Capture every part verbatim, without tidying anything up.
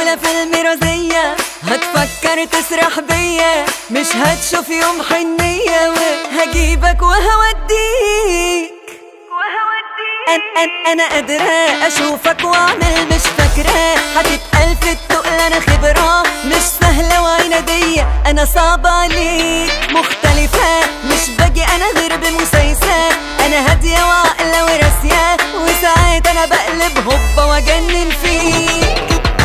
ولا فيلم رزية هتفكر تسرح بيا، مش هتشوف يوم حنية وهجيبك وهوديك. أن أن أنا قادرة أشوفك وأعمل مش فاكرة، هتتقال في التقل أنا خبرة مش سهلة وعنادية، أنا صعبة عليك مختلفة مش باجي أنا غير بمسايسة، أنا هادية وعاقلة وراسية وساعات أنا بقلب هوبا وأجنن فيك.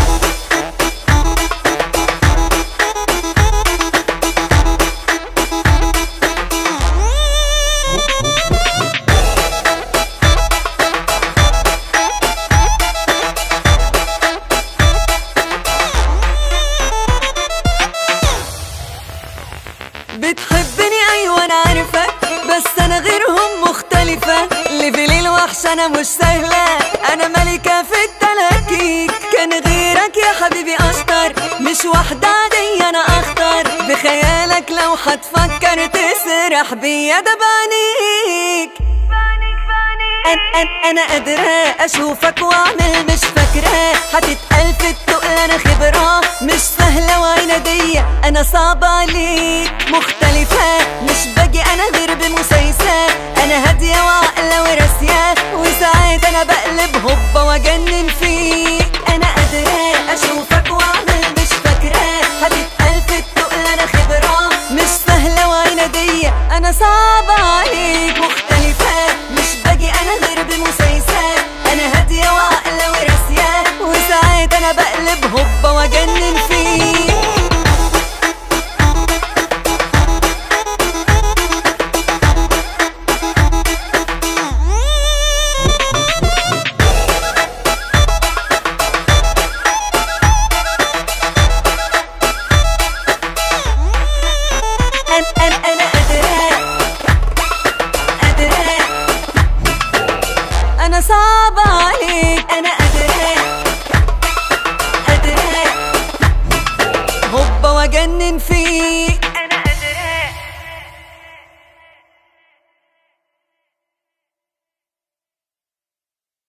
بتحبني ايوه انا عارفة، بس انا غيرهم مختلفة، ليفلي الوحش انا مش سهلة، انا ملكة في التلاكيك، كان غيرك يا حبيبي اشطر، مش واحدة عادية انا اخطر، بخيالك لو هتفكر تسرح بيا ده بعينيك. أن أن أنا قادرة أشوفك وأعمل مش فاكرة، هتتقال في التقل أنا خبرة مش سهلة وعنادية، أنا صعبة